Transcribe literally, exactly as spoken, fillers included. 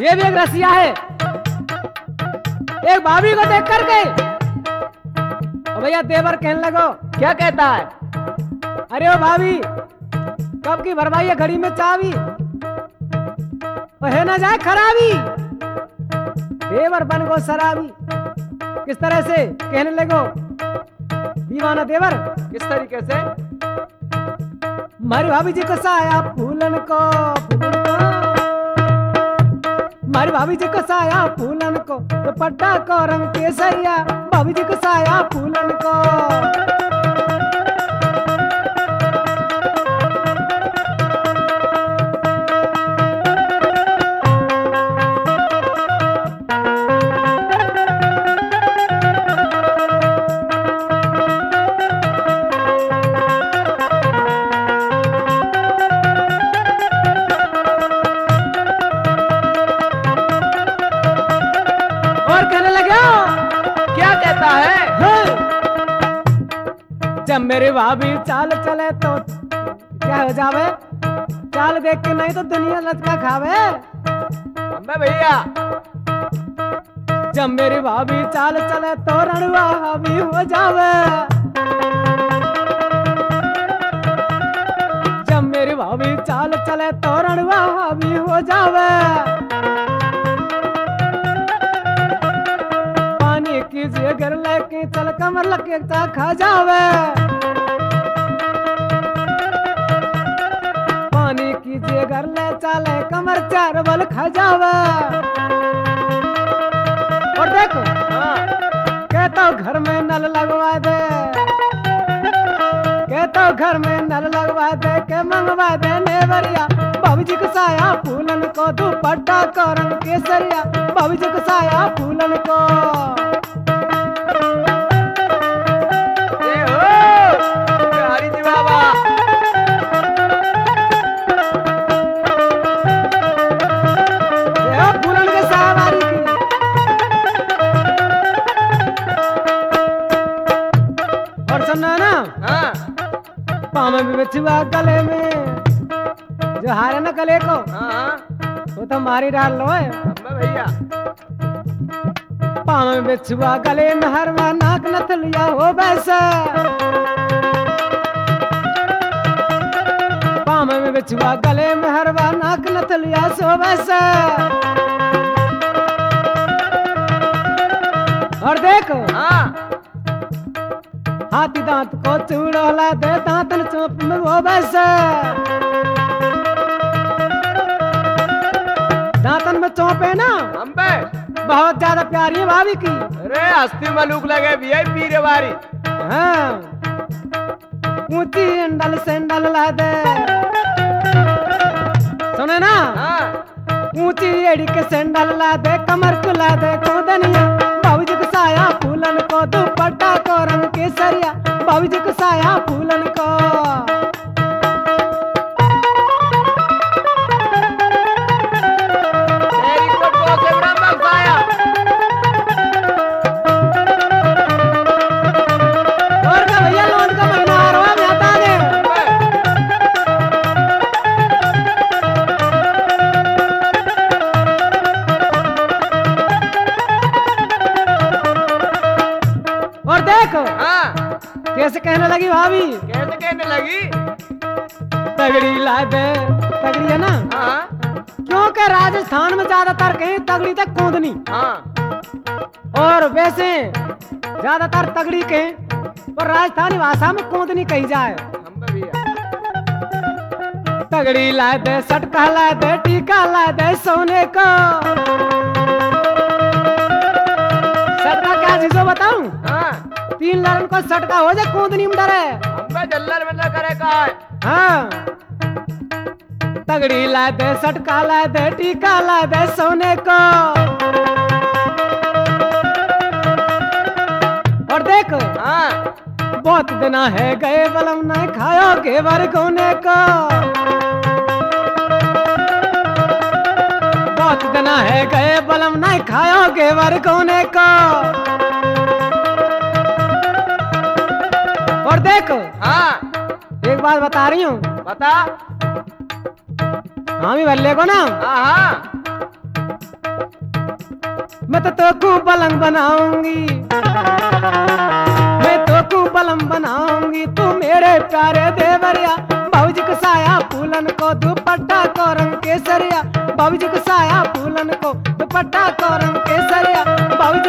ये भी एक रसिया है। एक भाभी को देख करके ओ भैया देवर कहने लगो। क्या कहता है? अरे ओ भाभी कब की भरवाई है घड़ी में चाबी, है ना जाए खराबी। देवर बन गो शराबी। किस तरह से कहने लगो दीवाना देवर? किस तरीके से? मारी भाभी जी को साया फूलन को, फूलन को। मारी भाभी जी को साया फूलन को, दुपट्टा को रंग केसरिया, भाभी जी को साया फूलन को। जब मेरी भाभी चाल चले तो क्या हो जावे, चाल देख के नहीं तो दुनिया लचका खावे। अम्बे भैया जब मेरी भाभी चाल चले तो रणवा भी हो जावे। जब मेरी भाभी चाल चले तो रणवा भी हो जावे। पानी कीजिए घर लेके चल कमर लगे खा जावे। पानी कीजिए घर ले चले कमर चार बल खा जावे। और देखो हाँ। कहता हूँ घर में नल लगवा दे, कहता हूँ घर में नल लगवा दे के मंगवा दे नेवरिया, भाभी जी को साया फूलन को, दुपट्टा को रंग केसरिया, भाभी जी को साया फूलन को। हरी जी बाबा फूलन के सावारी की। और सुनना है ना? हाँ। पाँव में बिछुआ गले में, जो हारे ना गले को हाँ। वो तो मारी डाल लो है। अम्बे भैया पाँव में बिछुआ गले में हरवा नाक नथलिया हो वैसा। पाँव में बिछुआ गले में हरवा नाक नथलिया सो वैसा। और देखो हाँ। हाथी दांत को चूड़ोला दे दांतन चौप में वो वैसा। दांतन में चौप है ना अम्बे बहुत ज्यादा प्यारी है भाभी की। अरे हस्ती मलूक लगे भी है पीरे बारी। हाँ ऊंची अंडल सेंडल ला दे, सुने ना? हाँ। ऊंची एड़ी के सेंडल ला दे, कमर को ला दे कोदनिया, भाभी जी को साया फूलन को, दुपट्टा को रंग केसरिया, भाभी जी को साया फूलन को। तेरी को तो से बड़ा बक्साया। और का भैया लोन का महीना आ रहा है, मैं आता आगे। और देखो हाँ। कैसे कहने लगी भाभी, कैसे कहने लगी? तगड़ी ला दे, तगड़ी है ना? हाँ। क्योंकि राजस्थान में ज्यादातर कहीं तगड़ी तक कूदनी, हाँ। और वैसे ज्यादातर तगड़ी कहें और राजस्थानी भाषा में कूदनी कही जाए। अम्बे भैया तगड़ी ला दे, सटका ला दे, टीका ला दे सोने को। सटका क्या चीजों बताऊं? हाँ। तीन लड़न को सटका हो जाए कूदनी में डरे। अम्बे जल्लर बल्लर करे का है। हाँ तगड़ी ला दे, सटका ला दे, टीका ला दे सोने को। और देखो हाँ। बहुत दिना है गए बलम न खायो घेवर गोने को। बहुत दिना है गए बलम न खायो घेवर गोने को। और देखो हाँ। एक बात बता रही हूँ, बता। हामी भल्ले को ना हाँ। हाँ। मैं तो तोकू पलंग बनाऊंगी, मैं तोकू पलंग बनाऊंगी, तू मेरे प्यारे देवरिया। बाबूजी को साया फूलन को दुपट्टा को रंग केसरिया, बाबूजी को साया फूलन को दुपट्टा को रंग केसरिया, बाबूजी